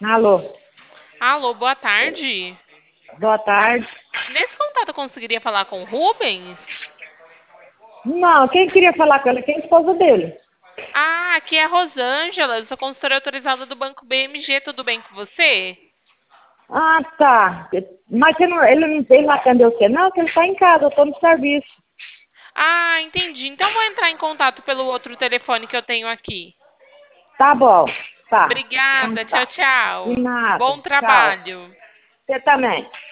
Alô, Alô, boa tarde. boa tarde. Nesse contato eu conseguiria falar com o Rubens? Não, quem queria falar com ele? Quem é a esposa dele? Ah, aqui é a Rosângela, eu sou consultora autorizada do Banco BMG, tudo bem com você? Ah, tá. Mas ele não tem lá atender você? Não, que ele está em casa, eu estou no serviço. Ah, entendi. Então vou entrar em contato pelo outro telefone que eu tenho aqui. Tá bom, tá. Então Obrigada, tchau, tá. De tchau. nada, Bom tchau. trabalho. Você também.